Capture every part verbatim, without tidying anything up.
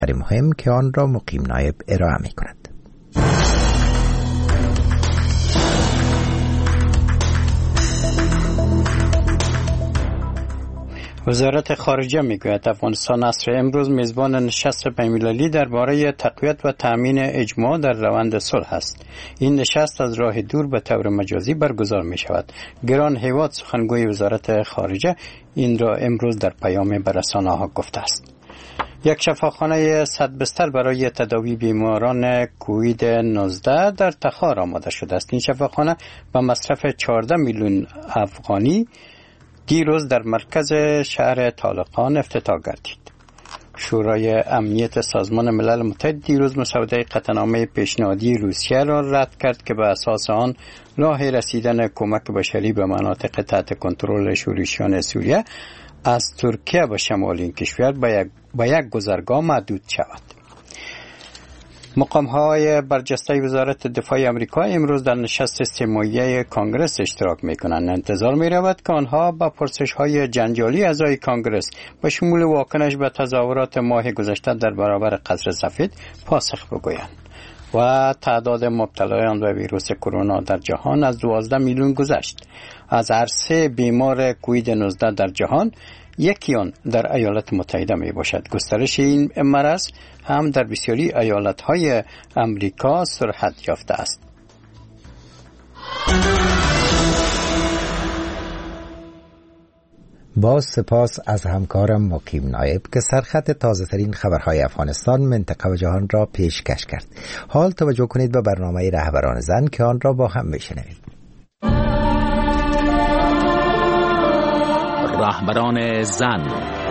مهم که آن را مقیم نایب ارائه می کند. وزارت خارجه میگوید افغانستان عصر امروز میزبان نشست بین‌المللی درباره تقویت و تأمین اجماع در روند صلح است. این نشست از راه دور به طور مجازی برگزار می شود. گران هیواد سخنگوی وزارت خارجه این را امروز در پیام به رسانه‌ها گفته است. یک شفاخانه صد بستر برای تداوی بیماران کووید نوزده در تخار آماده شده است. این شفاخانه با مصرف چهارده میلیون افغانی دیروز در مرکز شهر طالقان افتتاح گردید. شورای امنیت سازمان ملل متحد دیروز مسوده قطعنامه پیشنهادی روسیه را رد کرد که به اساس آن راه رسیدن کمک بشری به مناطق تحت کنترل شورشیان سوریه از ترکیه به شمال این کشور به یک, به یک گذرگاه محدود شود. مقام‌های برجسته وزارت دفاع آمریکا امروز در نشست سه‌ماهه کانگرس اشتراک می‌کنند. انتظار می‌رود که آنها با پرسش‌های جنجالی اعضای کانگرس به شمول واکنش به تظاهرات ماه گذشته در برابر قصر سفید پاسخ بگویند. و تعداد مبتلایان به ویروس کرونا در جهان از دوازده میلیون گذشت. از هر سه بیمار کووید نوزده در جهان یکی آن در ایالات متحده می باشد. گسترش این مرض هم در بسیاری ایالت‌های امریکا سرعت یافته است. باز سپاس از همکارم مقیم نایب که سرخط تازه ترین خبرهای افغانستان، منطقه و جهان را پیشکش کرد. حال توجه کنید به برنامه رهبران زن که آن را با هم بشنویم. رهبران زن.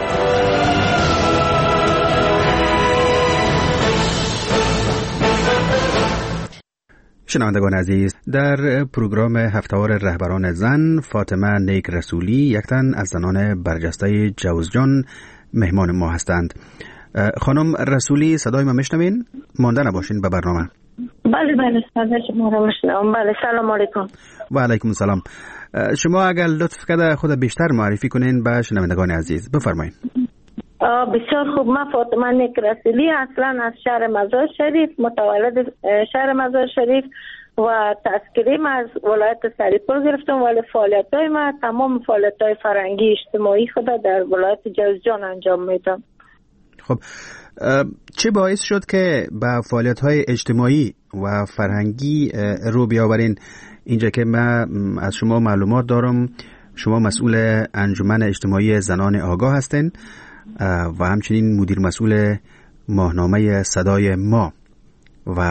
شنوندگان عزیز، در پروگرام هفته‌وار رهبران زن فاطمه نیک رسولی یک تن از زنان برجسته جوزجان مهمان ما هستند. خانم رسولی صدای ما میشنوین؟ مانده نباشین به برنامه. بله بله صدای شما را میشنوم. بله سلام علیکم. و علیکم سلام. شما اگر لطف کرده خود بیشتر معرفی کنین به شنوندگان عزیز بفرمایید. بسیار خوب. من فاطمه نیک رسولی اصلا از شهر مزار شریف، متولد شهر مزار شریف و تذکریم از ولایت سریپور گرفتم، ولی فعالیت‌های من تمام فعالیت‌های فرهنگی اجتماعی خود در ولایت جوزجان انجام میدم. خب چه باعث شد که به فعالیت‌های اجتماعی و فرهنگی رو بیاورین؟ اینجا که من از شما معلومات دارم شما مسئول انجمن اجتماعی زنان آگاه هستین و همچنین مدیر مسئول ماهنامه صدای ما و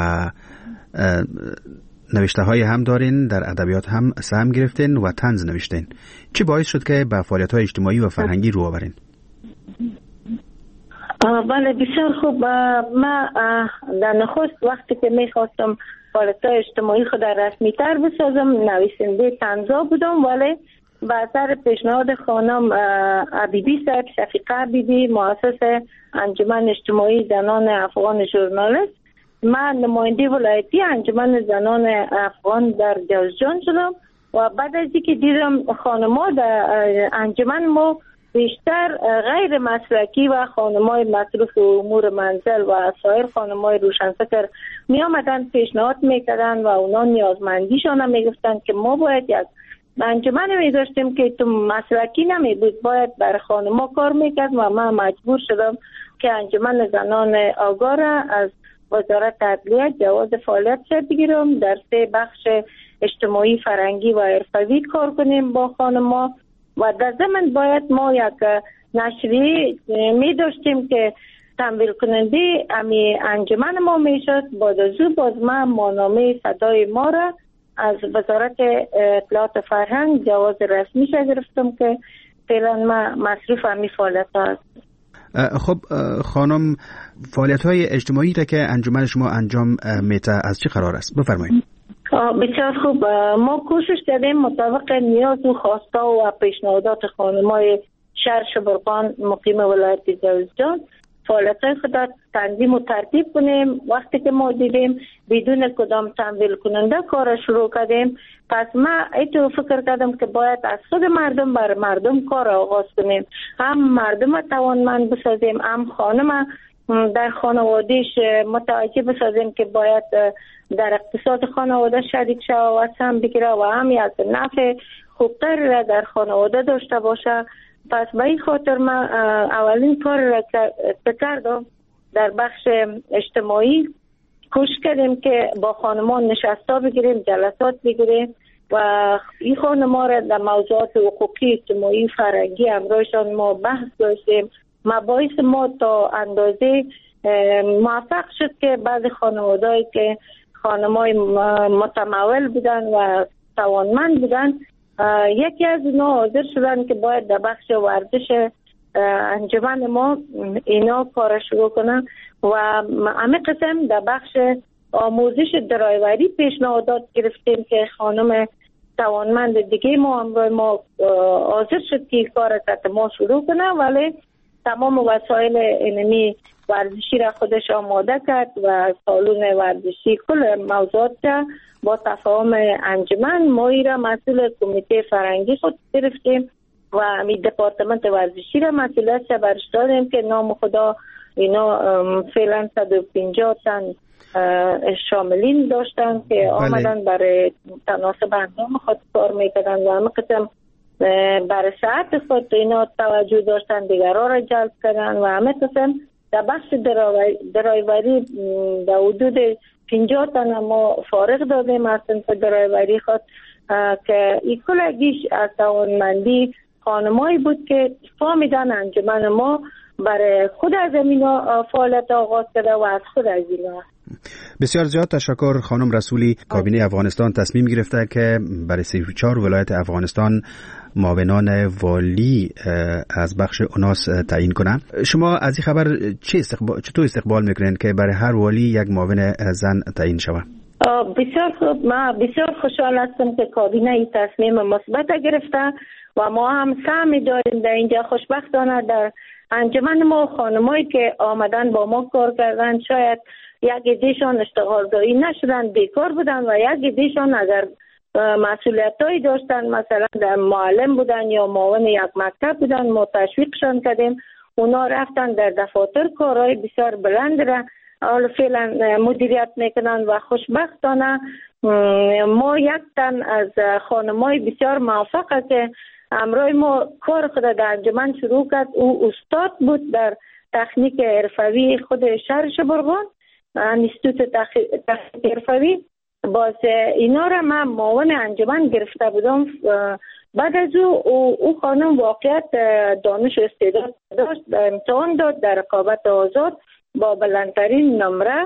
نوشته های هم دارین، در ادبیات هم سهم گرفتین و طنز نوشتین. چی باعث شد که به فعالیت های اجتماعی و فرهنگی رو آورین؟ بله بسیار خوب. من در نخست وقتی که میخواستم فعالیت های اجتماعی خود رسمی تر بسازم نویسنده طنزا بودم، ولی به اثر پیشنهاد خانم عبیدی صاحب، شفیقه عبیدی، مؤسس انجمن اجتماعی زنان افغان ژورنالیست، من نماینده ولایتی انجمن زنان افغان در جوزجان شدم و بعد از اینکه دیدم خانم‌ها در انجمن ما بیشتر غیر مسلکی و خانم‌های مصروف امور منزل و سایر خانم‌های روشنفکر می آمدن پیشنهاد میکردن و اونا نیازمندیشان هم میگفتن که ما باید یک انجمن می داشتیم که تو مسلکی نمی بود، باید برای خانم‌ها کار میکرد و من مجبور شدم که انجمن زنان آگاه را از وزارت عدلیه جواز فعالیت شد بگیرم، در سه بخش اجتماعی، فرهنگی و حرفوی کار کنیم با خانم‌ها و در ضمن باید ما یک نشریه می داشتیم که تمویل کننده امی انجمن ما می شد. بعد از او باز من ماهنامه صدای ما را از وزارت اطلاعات و فرهنگ جواز رسمی شد گرفتم که فعلا من مصروف امی فعالیت هست. خب خانم، فعالیت های اجتماعی را که انجمن شما انجام میده از چه قرار است؟ بفرمایید. بسیار خوب. ما کوشش کردیم مطابق نیاز و خواسته و پیشنهادات خانم‌های شهر شبرغان مقیم ولایت جوزجان فعالیت‌های خود تنظیم و ترتیب کنیم. وقتی که ما دیدیم بدون کدام تمویل کننده کار شروع کردیم، پس من ایتو فکر کردم که باید از خود مردم بر مردم کار آغاز کنیم، هم مردم توانمند بسازیم، هم خانم در خانوادهش متوجه بسازیم که باید در اقتصاد خانواده شریک شود و سهم بگیره و هم از نفع خوبتر را در خانواده داشته باشه. پس به این خاطر من اولین کار را که کردم در بخش اجتماعی کوشش کردیم که با خانمان نشستا بگیریم، جلسات بگیریم و این خانما را در موضوعات حقوقی اجتماعی فرهنگی همراهشان ما بحث داشتیم. مباحث ما تا اندازه موفق شد که بعض خانوادهایی که خانمای متمول بودن و توانمند بودن، یکی از اینا حاضر شدن که باید در بخش ورزش انجمن ما اینا کار شروع کنن و همه قسم در بخش آموزش درایوری پیشنهادات گرفتیم که خانم توانمند دیگه ما همراه ما حاضر شد که کار تحت ما شروع کنه، ولی تمام وسایل علمی ورزشی را خودش آماده کرد و سالون ورزشی کل موضوعات را با تفاهم انجمن ما ای را مسئول کمیته فرهنگی خود گرفتیم و همی دپارتمنت ورزشی را مسئولیتش برش دادیم که نام خدا اینا فعلا صد و پنجاه تن شاملین داشتن که آمدن برای تناسب اندام خود کار میکردن و همه قسم برای ساعت خود اینا توجه داشتن، دیگرها را جلب کردن و همه قسم در بخش درایوری در حدود پنجاه تن ما فارغ دادیم از صنف درایوری خود که این کلگیش از توانمندی خانمایی بود که فهمیدن انجمن ما برای خود از اینا فعالیت آغاز کرده و از خود از اینا. بسیار زیاد تشکر خانم رسولی. کابینه افغانستان تصمیم گرفته که برای سی و چهار ولایت افغانستان معاونان والی از بخش اوناس تعیین کنه. شما از این خبر چه استقبال چطور استقبال میکنین که برای هر والی یک معاون زن تعیین شود؟ بسیار خوب، ما بسیار خوشحال هستم که کابینه این تصمیم مثبت گرفته و ما هم سهمی داریم در اینجا. خوشبختانه در انجمن ما خانمایی که آمدن با ما کار کردن شاید یک عدهشان اشتغالزایی نشدن، بیکار بودن و یک عدهشان اگر مسئولیتایی داشتن مثلا در معلم بودن یا معاون یک مکتب بودن، ما تشویقشان کردیم، اونا رفتن در دفاتر کارهای بسیار بلند را حالا فعلا مدیریت میکنن و خوشبختانه ما یک تن از خانمای بسیار موفقه که همراه ما کار خود در انجمن شروع کرد. او استاد بود در تکنیک حرفوی خود شهر شبرغان، انستیتوت تکنیک حرفوی. باز اینا را من معاون انجمن گرفته بودم. بعد از او او خانم واقعیت دانش و استعداد داشت، امتحان داد در رقابت آزاد با بلندترین نمره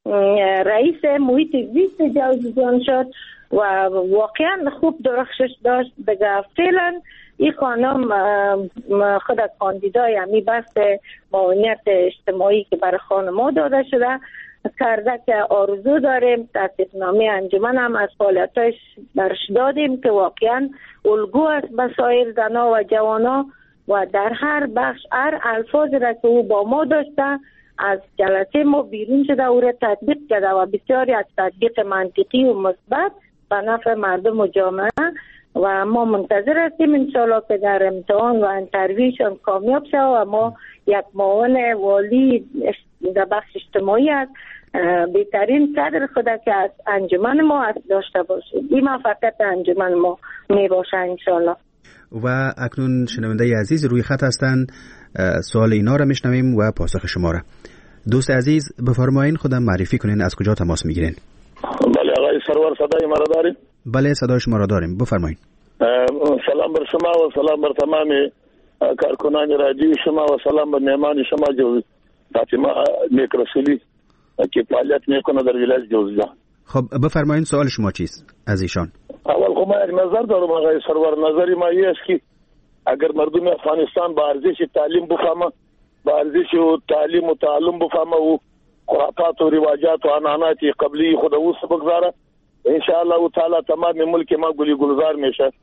رئیس محیط زیست جوزجان شد و واقعا خوب درخشش داشت. دیگه فعلا این خانم خود کاندیدای همی بحث معاونیت اجتماعی که برای خانم‌ها داده شده کرده که آرزو داریم تصدیقنامه انجمن هم از فعالیتاش برش دادیم که واقعا الگو است به سایر زنها و جوانا و در هر بخش هر الفاظ را که او با ما داشته از جلسه ما بیرون شده او را تطبیق کرده و بسیاری از تطبیق منطقی و مثبت به نفع مردم و جامعه و ما منتظر هستیم انشاءالله که در امتحان و انترویوشان کامیاب شد و ما یک معاون والی در بخش اجتماعی است بهترین صدر خود که از انجمن ما داشته باشیم. این موفقیت انجمن ما می باشه انشاءالله. و اکنون شنونده عزیز روی خط هستند، سوال اینا را میشنویم و پاسخ شما را. دوست عزیز بفرمایین خودم معرفی کنین، از کجا تماس میگیرین؟ بله آقای سرور، صدای ما را داریم؟ بله صدای شما را داریم، بفرمایین. سلام بر شما و سلام بر تمام کارکنان رادیو شما و سلام بر مهمان شما جو فاطمه نیک رسولی که فعالیت میکنه در ولایت جوزجان. خب بفرمایین سوال شما چیست از ایشان؟ اول خب من یک نظر دارم آقای سرور. نظری ما این است که اگر مردم افغانستان با ارزش تعلیم بفهمه، با ارزش و تعلیم و تعلم بفهمه و خرافات و رواجات و عنعنات قبلی خود او بگذاره، انشاءالله تعالی تمام ملک ما گلی گلزار میشه.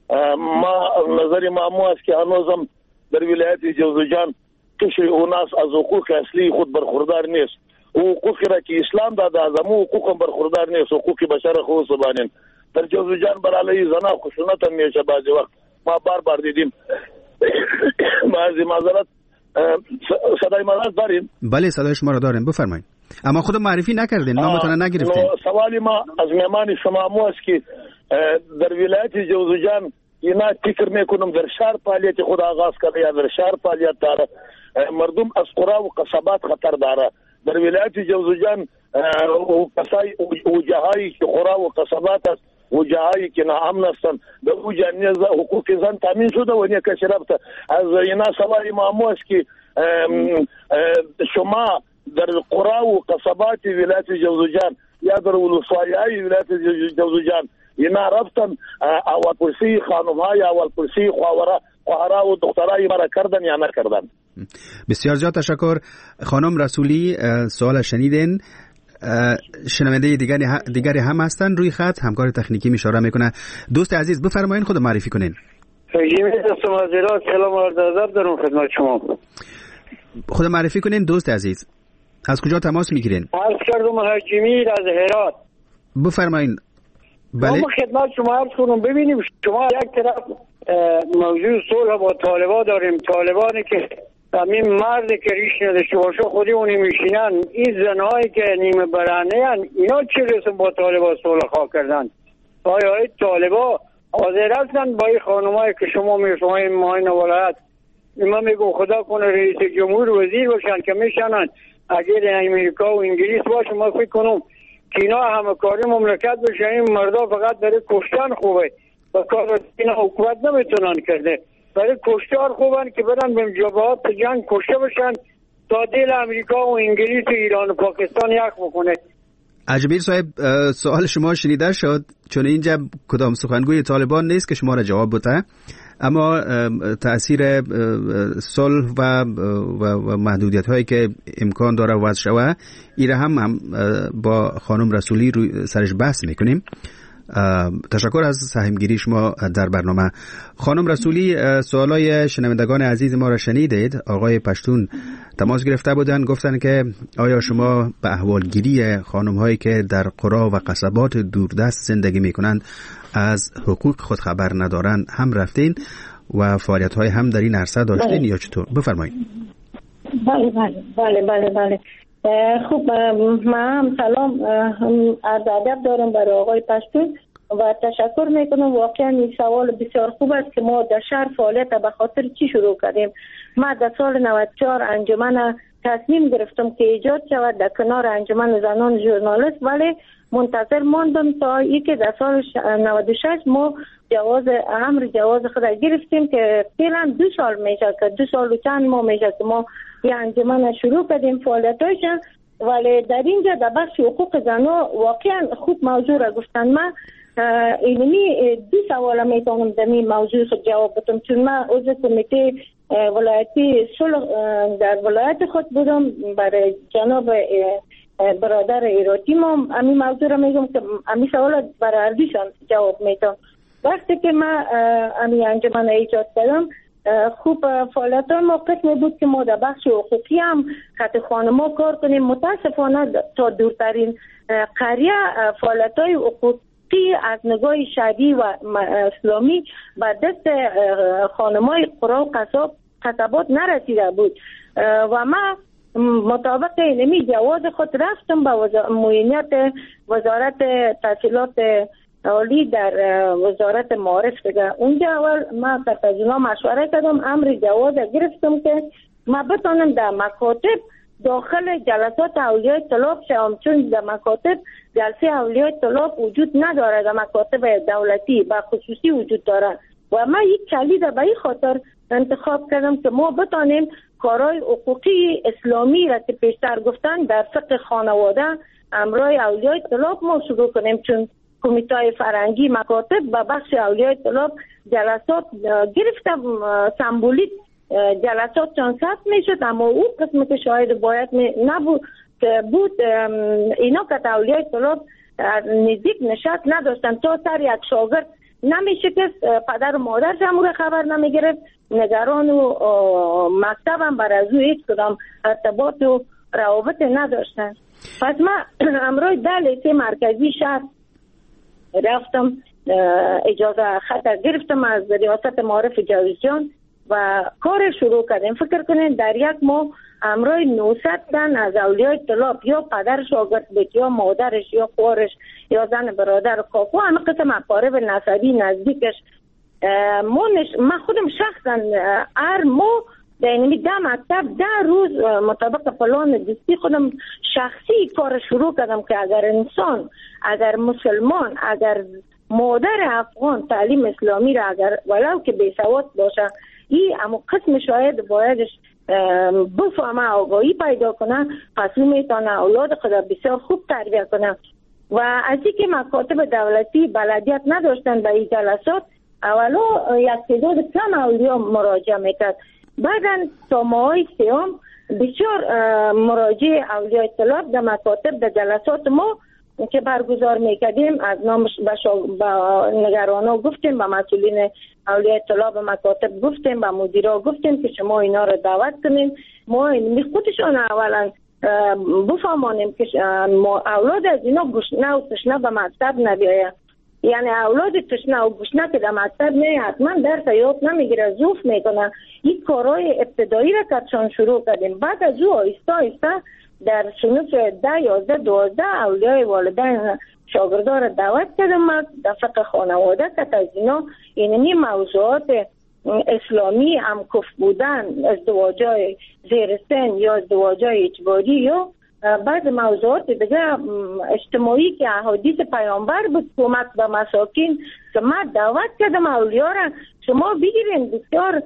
ما نظری ما مو است که هنوزم در ولایت جوزجان کسی اوناس از حقوق اصلی خود برخوردار نیست. حقوقی را که اسلام داده از امو حقوق هم برخوردار نیست، حقوق بشر خود سبانین. در جوزجان برای زنان خشونت هم میشه. بعضی وقت ما بار بار دیدیم بعضی معذرت صدای ما دارین؟ بله صدای شما را داریم، بفرمایید. اما خود معرفی نکردین، نامتون نگرفتین. سوالی ما از مهمان شما مو است که در ولایت جوزجان اینا فکر میکنم در شهر فعالیت خود آغاز کرده یا در شهر فعالیت داره، مردم از قرا و قصبات خطر داره. در ولایت جوزجان و کسای و جاهایی که قرا و قصبات است و جاهایی که ناامن هستند در او جانیز حقوق زن تامین شده و نه کسی رفته. از اینا سوالی ما مو است که شما در قرا و قصبات ولایت جوزجان یا در ولسوالی‌های ولایت جوزجان اینا رفتن اول پرسی خانم‌های اول پرسی خواهرها خواهرها و دخترای مرا کردن یا نکردن. بسیار زیاد تشکر خانم رسولی. سوال شنیدین. شنونده دیگری دیگری هم هستن روی خط، همکار تکنیکی اشاره میکنه. دوست عزیز بفرمایید خود معرفی کنین. سلام و عرض دارم خدمت شما. خود معرفی کنین دوست عزیز. از کجا تماس میگیرین؟ عرض کردم حاجی از هرات. بفرمایید. بله. ما خدمت شما عرض کنم، ببینیم شما یک طرف موضوع صلح با طالبان داریم، طالبانی که همین مرد که ریش نداشته باشه خودی اونی میشینن، این زنهایی که نیمه برهنه هن اینا چه رسم با طالبان صلح خواه کردن؟ آیا های طالبان حاضر هستن با این خانمایی که شما میفهمید ماین ولایت اینا میگو خدا کنه رئیس جمهور وزیر باشن که میشنن اگر امریکا و انگلیس باشه، ما فکر کنم که اینا همکاری مملکت بشه، این مردا فقط برای کشتن خوبه و کار اینا حکومت نمیتونن کرده، برای کشتار خوبن که برن به جبهات جنگ کشته بشن تا دل امریکا و انگلیس و ایران و پاکستان یک بکنه. اجمیر صاحب سوال شما شنیده شد، چون اینجا کدام سخنگوی طالبان نیست که شما را جواب بده، اما تأثیر صلح و, و, و محدودیت هایی که امکان داره وضع شوه این هم, هم با خانم رسولی روی سرش بحث میکنیم. تشکر از سهمگیری شما در برنامه. خانم رسولی سوالای شنوندگان عزیز ما را شنیدید. آقای پشتون تماس گرفته بودن، گفتن که آیا شما به احوالگیری خانم هایی که در قرا و قصبات دوردست زندگی میکنند از حقوق خود خبر ندارن هم رفتین و فعالیت های هم در این عرصه داشتین یا چطور؟ بفرمایید. بله بله بله بله بله خوب، من سلام عرض ادب دارم برای آقای پشتون و تشکر میکنم. واقعا این سوال بسیار خوب است که ما در شهر فعالیت به خاطر چی شروع کردیم. ما در سال نود و چهار انجمن تصمیم گرفتم که ایجاد شود در کنار انجمن زنان ژورنالیست، ولی منتظر ماندم تا ای که در سال نود و شش ما جواز امر جواز خود گرفتیم که فعلا دو سال میشه که دو سال و چند ماه میشه که ما یه انجمن شروع کردیم فعالیتاشون، ولی در اینجا در بخش حقوق زنان واقعا خوب موضوع را گفتن. من اینمی دو سوال میتونم در این موضوع خود جواب بدم، چون من عضو کمیته ولایتی صلح در ولایت خود بودم برای جناب برادر ایراتی. ما همین موضوع را میگم که همین سوال برای اردیشان جواب میتونم. وقتی که من همین انجمن ایجاد کردم خوب فعالیت های موقف می بود که ما در بخش حقوقی هم خط خانما کار کنیم. متاسفانه تا دورترین قریه فعالیت های حقوقی از نگاه شهری و اسلامی به دست خانمای قرا و قصبات نرسیده بود و ما مطابق اینمی جواز خود رفتم به معینیت وزارت تحصیلات عالی در وزارت معارف دیگه. اونجا اول ما با اونا مشوره کردم، امر جواز گرفتم که ما بتونم در مکاتب داخل جلسات اولیای طلاب شوم، چون در مکاتب جلسه اولیای طلاب وجود نداره، در مکاتب دولتی و خصوصی وجود داره و ما یک کلید به این خاطر انتخاب کردم که ما بتونیم کارهای حقوقی اسلامی را که پیشتر گفتن در فقه خانواده امرای اولیای طلاب ما شروع کنیم، چون کمیته فرنگی مکاتب با بخش اولیای طلاب جلسات گرفتم سمبولیک جلسات چون ثبت میشد، اما اون قسم که شاید باید نبود که بود اینا که اولیای طلاب نزدیک نشست نداشتن تا سر یک شاگرد نمیشه که پدر و مادر جمهور خبر نمیگرفت، نگران و مکتب هم بر از او هیچ کدام ارتباط و روابط نداشتن. پس من امروز در لیسه مرکزی شهر رفتم، اجازه خطر گرفتم از ریاست معارف جوزجان و کار شروع کردیم. فکر کنین در یک ماه امروز نهصد تن از اولیای طلاب یا پدر شاگرد بود یا مادرش یا خورش یا زن برادر کاکو همه قسم اقارب نسبی نزدیکش من خودم شخصا هر ماه در اینمی ده مکتب ده روز مطابق پلان دوستی خودم شخصی کار شروع کردم که اگر انسان، اگر مسلمان، اگر مادر افغان تعلیم اسلامی را اگر ولو که بیسواد باشه این اما قسم شاید بایدش بفهمه آگاهی پیدا کنه، پس او میتونه اولاد خود بسیار خوب تربیه کنه. و از اینکه مکاتب دولتی بلدیت نداشتن به این جلسات اولا یک تعداد کم اولیا مراجعه میکرد، بعدا تا ماهای سیام بسیار مراجع اولیای طلاب در مکاتب در جلسات ما که برگزار میکردیم از نامش به نگرانا گفتیم، به مسئولین اولیای طلاب مکاتب گفتیم، به مدیرا گفتیم که شما اینا رو دعوت کنیم، ما خودشان اولا بفهمانیم که اولاد از اینا گشنه و تشنه به مکتب نبیاید. یعنی اولاد تشنه و گشنه که در مکتب نه حتما درس یاد نمیگیره، زوف میکنه. این کارهای ابتدایی را کتشان شروع کردیم. بعد از او آیسته آیسته در صنف ده یازده دوازده اولیای والدین شاگردان را دعوت کردم در فقه خانواده که از اینا اینمی موضوعات اسلامی امکف بودن، ازدواجای زیر سن یا ازدواجای اجباری یا بعض موضوعات دیگه اجتماعی که احادیث پیامبر بود کمک به مساکین که من دعوت کردم اولیا را شما بگیرین. بسیار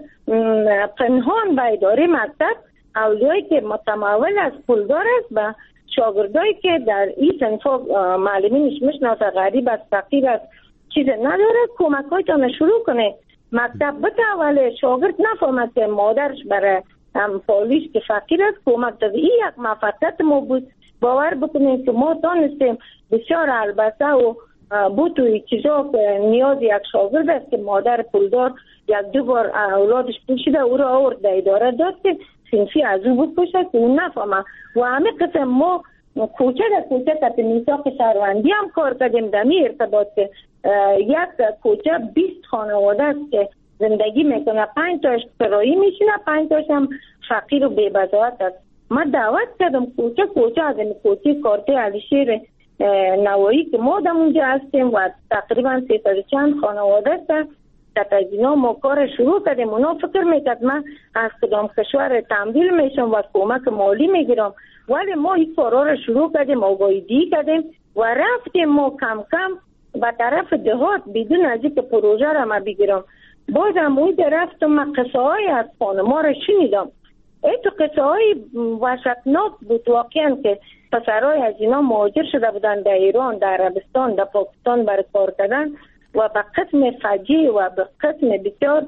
پنهان به اداره مکتب اولیایی که متمول از پولدار است به شاگردایی که در این صنفا معلمینش میشناسه غریب است فقیر است چیز نداره کمک هایتان شروع کنه. مکتب بتاوله شاگرد نفهمد که مادرش برای هم پالیش که فقیر است کمک داده. این یک موفقیت ما بود. باور بکنید که ما دانستیم بسیار البته و بود توی چیزا که نیاز یک شاگرد است که مادر پولدار یک دو بار اولادش پوشیده او را آورد در اداره داد که سنفی از او بپوشه که اون نفهمه. و همه قسم ما کوچه در کوچه تحت میثاق شهروندی هم کار کردیم. در می ارتباط که یک کوچه بیست خانواده است که زندگی میکنه، پنج تاش کرایی میشینه، پنج تاش هم فقیر و بی‌بضاعت است. من دعوت کردم کوچه کوچه از این کوچه کارته علیشیر نوایی که ما در اونجا هستیم و تقریبا سی تا چند خانواده است که از اینا ما کار شروع کردیم. اونا فکر میکرد من از کدام کشور تمویل میشم و کمک مالی میگیرم، ولی ما این کارا رو شروع کردیم، آگاهی کردیم و رفتیم ما کم کم به طرف دهات بدون از اینکه پروژه را ما بگیرم. بازم اونجا رفتم من قصه های از خانما را شنیدم. ای تو قصه های وحشتناک بود واقعا که پسرهای از اینا مهاجر شده بودن در ایران، در عربستان، در پاکستان برای کار کردن و به قسم فجیع و به قسم بسیار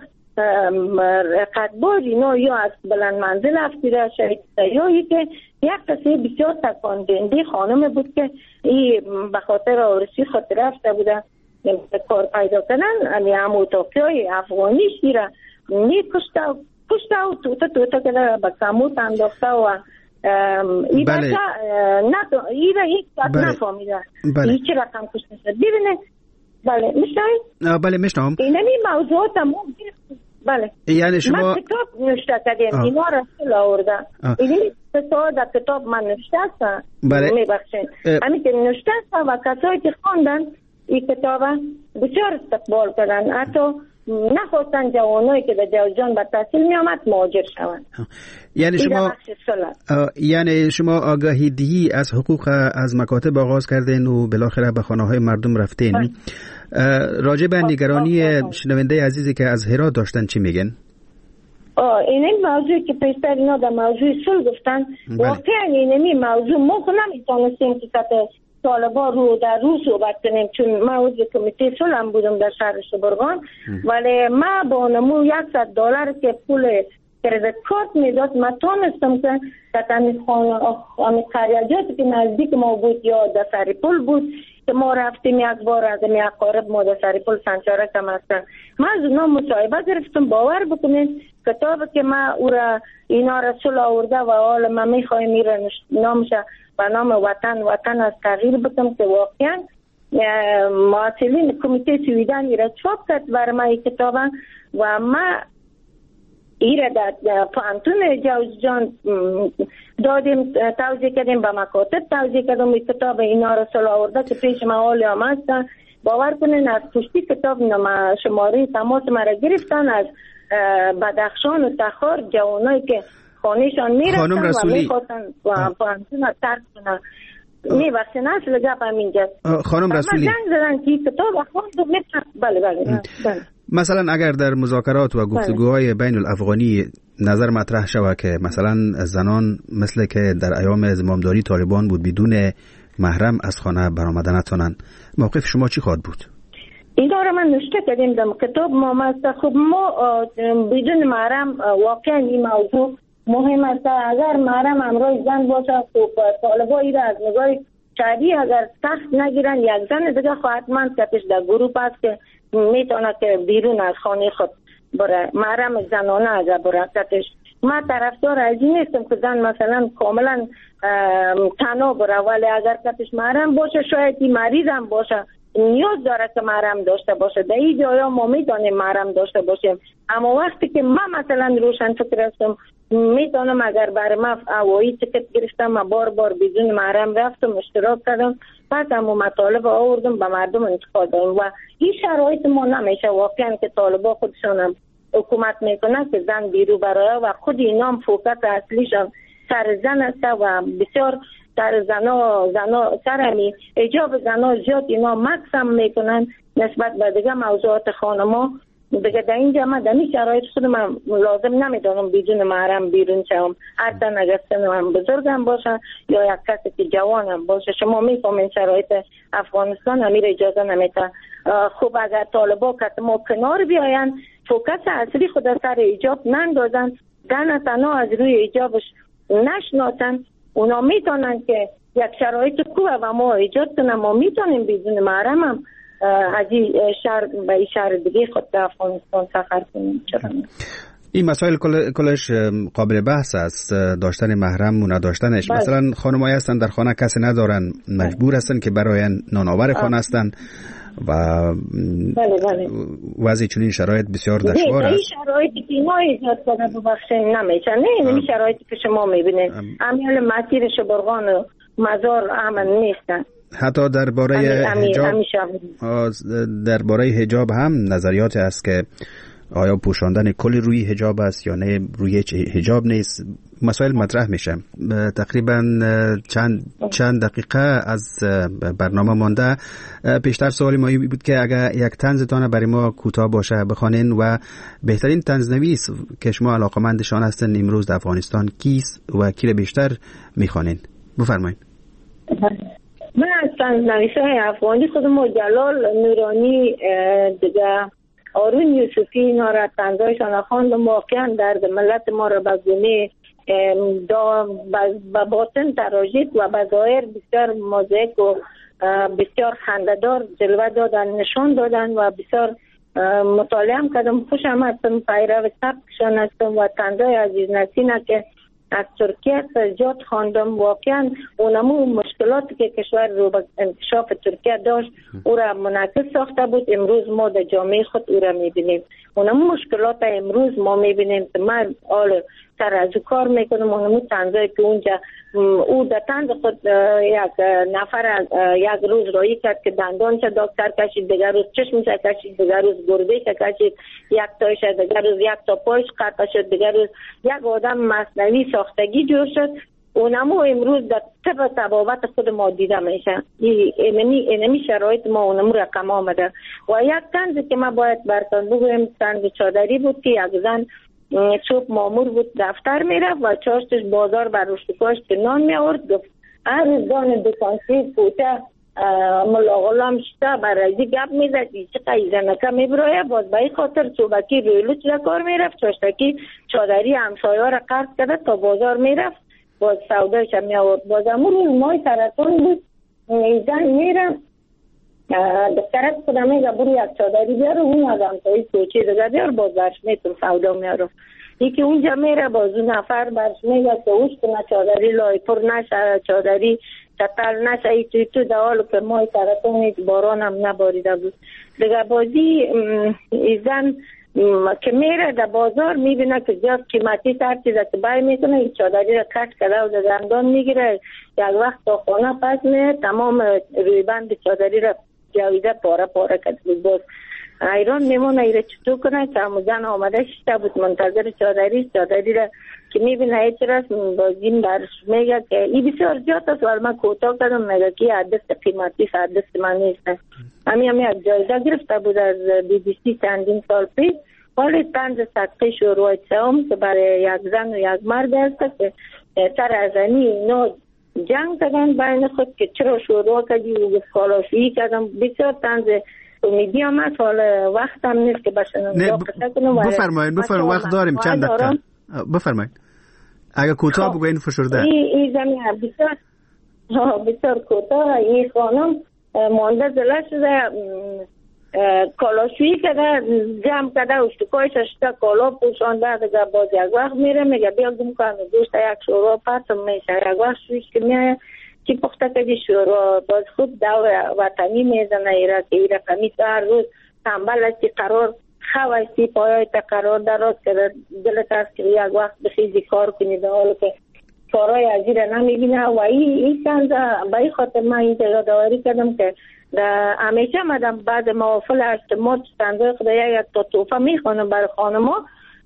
قدبار اینا یا از بلند منزل افتیده شهید یا ای که یک قصه بسیار تکان دهنده خانم بود که این به خاطر آرسی خاطر رفته بوده کار پیدا کردن. امی هم اتاقی های افغانی شیره نی کشته کشته و توتا توتا که به کموت انداخته و این بله. بچه نه این را یک کت بله. نفهمیده بله. این چی رقم کشته شد. ببینه بله میشنوید؟ بله میشنوم. اینمی موضوعات هم بله یعنی شما من کتاب نوشته کردیم اینا را سل آوردن. اینمی کتاب در کتاب من نوشته هستن بله. میبخشین همین که نوشته هستن و کسایی که خوندن این کتاب بسیار استقبال کردن، حتی نخواستن جوانایی که در جوزجان به تحصیل می آمد مهاجر شوند. یعنی شما یعنی شما آگاهی دهی از حقوق از مکاتب آغاز کردین و بالاخره به خانه های مردم رفتین. راجع به نگرانی شنونده عزیزی که از هرات داشتن چی میگن؟ این این موضوعی که پیشتر اینا در موضوع صلح گفتن واقعا اینمی موضوع ما خود نمیتونستیم که طالبا رو در رو صحبت کنیم چون من عضو کمیته صلح هم بودم در شهر شبرغان، ولی من با نمو یکصد دلار که پول کردیت کارت میداد من تونستم که در همین خریجاتی که نزدیک ما بود یا در سریپل بود که ما رفتیم یک بار از این اقارب ما در سریپل سنچارک هم هستن من از اونا مصاحبه گرفتم. باور بکنید کتابی که من او را اینا را صلح آورده و حالا من میخوایم این نامشه به نام وطن وطن از تغییر بکنم که واقعا معطلین کمیته سویدن را چاپ کرد برای من این کتاب و من ایره در پانتون جوزجان دادیم، توضیح کردیم، به مکاتب توضیح کردیم. این کتاب اینا رو سال آورده که پیش ما حالی هم هستن. باور کنین از پشتی کتاب شماره تماس مرا گرفتن از بدخشان و تخار، جوانایی که خانهشان میرفتن و میخواستن پانتون رو ترک کنن. می وقتی نسل گپ هم اینجاست. خانم رسولی من زنگ زدن که کتاب خواند. بله بله بله. مثلا اگر در مذاکرات و گفتگوهای بین الافغانی نظر مطرح شود که مثلا زنان مثل که در ایام زمامداری طالبان بود بدون محرم از خانه برآمدن نتونن، موقف شما چی خواهد بود؟ اینا رو من نوشته کردیم در کتاب ما مست. خب ما بدون محرم واقعا این موضوع مهم است. اگر محرم همراه زن باشه خب طالبایی را از نگاه شادی اگر سخت نگیرن، یک زن دیگه حتما کتش در گروه است که میتونه که بیرون از خانه خود بره، محرم زنانه اگر بره کتش. ما طرفدار از این نیستم که زن مثلا کاملا تنها بره، ولی اگر کتش محرم باشه شاید این مریض هم باشه نیاز داره که محرم داشته باشه. در این جایا ما میتونیم محرم داشته باشیم، اما وقتی که من مثلا روشن فکر هستم میتونم اگر برای ما هوایی تکت گرفتم ما بار بار بدون محرم رفتم اشتراک کردم، پس همون مطالب آوردم به مردم انتقال دادم. و این شرایط ما نمیشه واقعا که طالبا خودشون هم حکومت میکنن که زن بیرو برای و خود اینا هم فوکس اصلیشان سر زن است و بسیار سر زنا زنا سرمی ایجاب زنا زیاد اینا مقسم میکنن نسبت به دیگه موضوعات خانما. دیگه در اینجا من در این شرایط خود من لازم نمیدانم بدون محرم بیرون شوم، هر تن اگر سنم بزرگم باشه یا یک کسی که جوانم باشه. شما میفهمین شرایط افغانستان امیر اجازه نمیده. خب اگر طالبا که ما کنار بیاین فوکس اصلی خود سر ایجاب نندازن، زن تنها از روی ایجابش نشناسن، اونا میتونن که یک شرایط خوبه و ما ایجاد کنن. ما میتونیم بدون محرم هم از این شهر به این شهر دیگه خود به افغانستان سفر کنیم. چرا این مسائل کلش قابل بحث است، داشتن محرم و نداشتنش. بله. مثلا خانمایی هستن در خانه کسی ندارن، مجبور هستن که برای نانآور خانه هستن و بله بله. وضع چنین شرایط بسیار دشوار است. این شرایطی که ما ایجاد کنه ببخشید نمیشه. نه این شرایطی که شما میبینید امیال مسیر شبرغان و مزار امن نیستن. حتی درباره حجاب درباره حجاب هم نظریات است که آیا پوشاندن کل روی حجاب است یا نه روی حجاب نیست. مسائل مطرح میشه. تقریبا چند چند دقیقه از برنامه مانده. پیشتر سوالی ما بود که اگر یک طنزتان برای ما کوتاه باشه بخوانین و بهترین طنزنویس که شما علاقه‌مندشان هستن امروز در افغانستان کیست و کی را بیشتر میخوانین؟ بفرمایید. من از طنزنویس‌های افغانی خودم جلال نورانی دیگه آرون یوسفی اینا را طنزایشان خواندم. واقعا درد ملت ما را به گونه به باطن تراژیک و به ظاهر بسیار موزیک و بسیار خنده‌دار جلوه دادن، نشان دادن و بسیار مطالعه هم کردم. خوشم هستم، پیرو سبکشان هستم و طنزای عزیز نسینه که از ترکیه سجاد خواندم. واقعا اونمو مشکلاتی که کشور رو به انکشاف ترکیه داشت او را منعکس ساخته بود. امروز ما در جامعه خود او را میبینیم. اونمو مشکلات امروز ما میبینیم که من آل سر از کار میکنم. اونمو طنزایی که اونجا او در طنز خود یک نفر یک روز رایی کرد که دندانش دکتر کشید، دیگر روز چشمش کشید، دیگر روز گردهش کشید، یک تایش دیگر روز یک تا پایش قطع شد، دیگر روز یک آدم مصنوعی ساختگی جور شد. اونمو امروز در طب طبابت خود ما دیده میشه. اینمی اینمی شرایط ما اونمو رقم آمده. و یک طنزی که ما باید براتون بگویم طنز چادری بود که یک زن صبح مامور بود دفتر میرفت و چاشتش بازار بر روشتکاش که نان می آورد. گفت هر روزگان دکانسی پوچه ملا غلام شتا برازی گپ میزد چه قیزنکه میبرایه. باز به این خاطر صوبکی رویلوچ را کار میرفت، چاشتکی چادری همسایه را قرض کرده تا بازار میرفت، باز سودایش می آورد. باز امون مای سرطان بود. زن میرم دکترت خودم میگه برو یک چادری بیار اون از همسایه کوچه دیگه بیار، باز برش میتون سودا میارم. یکی اونجا میره باز اون نفر برش میگه که اوش کنه چادری لای پر نشه، چادری چطل نشه. ای توی تو در حالو که مای سرطان باران هم نباریده بود دیگه. بازی زن که میره در بازار میبینه که زیاد قیمتی هر چیز که بای میکنه این چادری را کش کرده و در دندان میگیره، یک وقت تا خانه پس میره تمام روی بند چادری را جاویده پاره پاره کرده. باز ایران میمونه ایره چطور کنه که همون زن آمده شده بود منتظر چادری چادری را که میبینه هیچ راست بازیم برش میگه که این بسیار زیاد است ولی من کوتاه کردم میگه که عدست قیمتی عدست من نیست. همین همین از جایزه گرفته بود از بی بی سی چندین سال پیش. ولی طنز صدقه شروع سوم که برای یک زن و یک مرد است که سر از اینی نو جنگ کردن بین خود که چرا شروع کردی و کالاشویی کردم. بسیار طنز کمدی هم است. حالا وقت هم نیست که بشنم کنم. بفرمایید بفرمایید وقت داریم چند دقیقه. بفرمایید اگر کوتاه بگوین فشرده. این زمین بسیار بسیار کوتاه. این خانم مانده زله شده کالاشویی کرده جمع کرده اشتکایش اشتا کالا پوشانده دیگه باز یک وقت میره میگه بیا گم کنم گوشت یک شورا پتم میشه یک وقت شویش که میایه چی پخته کردی شورا باز خود دو وطنی میزنه ایره که ایره کمی تو هر روز تنبل هستی قرار خواستی پایای تا قرار دراز کرده دلت هست که یک وقت بخیزی کار کنی در حال که کارای عزیره نمیبینه و این این سنده به این خاطر من این یادآوری کردم که همیشه مدام بعد موافل اجتماع چندای خدایی یک تا توفه میخوانم برای خانما.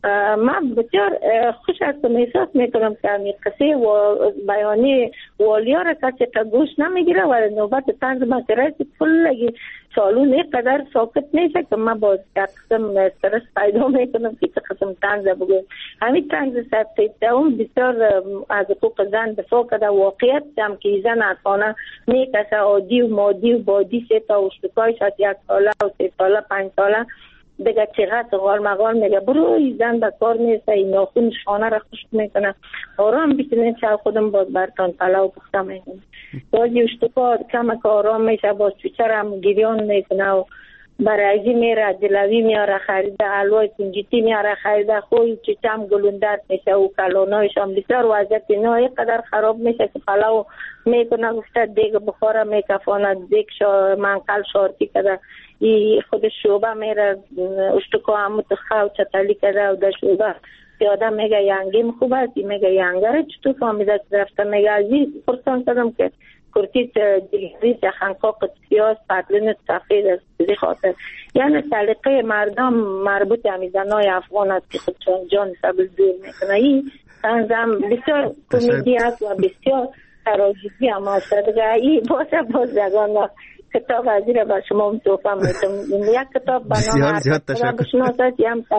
من بسیار خوش هستم احساس میکنم که همی قصه و بیانی والیا را کسی تا گوش نمیگیره و نوبت تنز من که رسی کلگی سالون یک قدر ساکت میشه که من باز یک قسم استرس پیدا میکنم که چه قسم تنز بگویم. همین تنز سبتیده اون بسیار از حقوق زن دفاع کرده واقعیت هم که زن از خانه میکسه عادی و مادی و بادی سه تا اشتکایش از یک ساله و سه ساله پنج ساله دیگه چقدر غال مغال میگه برو این زن به کار میسته این ناخون شانه را خشک میکنه آرام بیتونین چه خودم باز برتان پلاو پخته میکنه بازی اشتکار کم که آرام میشه باز چوچر هم گریان میکنه و برایزی میره دلوی میاره خریده علوای کنجیتی میاره خریده خوی چیچم گلوندت میشه و کلونایش هم بسیار وضعیت اینا یک قدر خراب میشه که پلاو میکنه گفته دیگه بخوره میکفانه دیگه شا منقل شارتی کده ای خود شعبه میره اشتکا همو تخواه چطلی کرده و در شعبه پیاده میگه ینگیم خوب است میگه ینگره چطور فامیده که رفته میگه ازی پرسان کردم که کرتیت دیگری جخنقاق سیاس پتلونت سفید است بزی خاطر یعنی سلیقه مردم مربوط همی زنای افغان است که خودشان جان سبز دور میکنه این تنظم بسیار کمیدی است و بسیار تراژیدی هم است دیگه این باشه بازرگان کتاب عزیره بر شما هم توفه میتونم یک کتاب بنام خدا بشناسد یم سر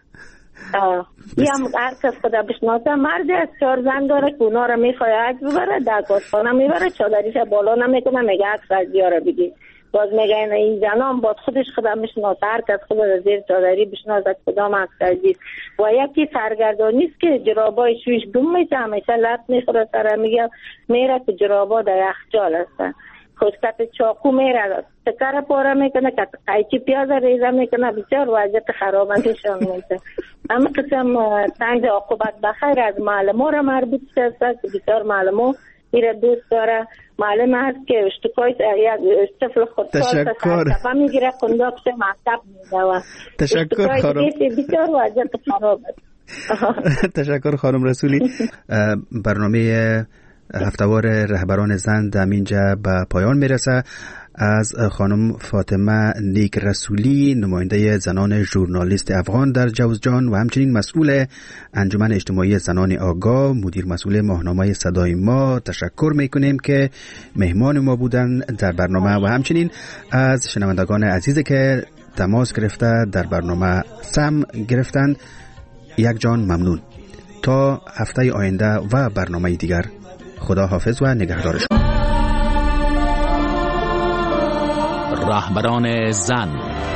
یم هر کس خدا بشناسه مرد از چهار زن داره که اونا رو میخواه عکس ببره در کاسخانه میبره چادریش بالا نمیکنه میگه عکس عزیزی ها رو بگی باز میگه این زنان باید خودش خدا بشناسه هر کس خدا رو زیر چادری بشناسه کدام عکس عزیز و یکی سرگردانی است که جرابای شویش گم میشه همیشه لط میخوره سر میگه میره که جرابا در یخچال هستن خودکت چاقو میره تکر پاره میکنه که قیچی پیاز ریزه میکنه بسیار وضعیت خرابندشان میشه. اما قسم تنز عاقبت بخیر از معلم ها را مربوط شده که بسیار معلم ها میره دوست داره. معلم هست که اشتکای یک طفل خودکار تفا میگیره قنداقش مکتب میده. تشکر خانم. بسیار وضعیت خراب است. تشکر خانم رسولی. برنامه هفته‌وار رهبران زن در اینجا به پایان میرسه. از خانم فاطمه نیک رسولی نماینده زنان ژورنالیست افغان در جوزجان و همچنین مسئول انجمن اجتماعی زنان آگاه مدیر مسئول ماهنامه صدای ما تشکر میکنیم که مهمان ما بودن در برنامه و همچنین از شنوندگان عزیزی که تماس گرفته در برنامه سم گرفتند یک جان ممنون. تا هفته آینده و برنامه دیگر خدا حافظ و نگهدار شما. رهبران زن.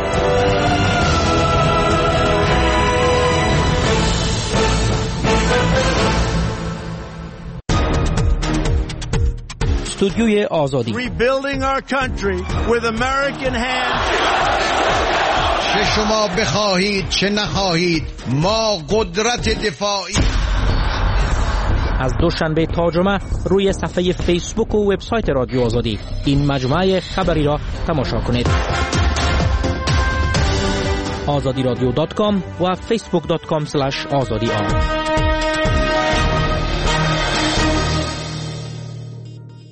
استودیوی آزادی. Rebuilding our country with American hands. چه شما بخواهید چه نخواهید ما قدرت دفاعی. از دوشنبه تا جمعه روی صفحه فیسبوک و وبسایت رادیو آزادی این مجموعه خبری را تماشا کنید. آزادی رادیو دات کام و فیسبوک دات کام اسلش آزادی آر.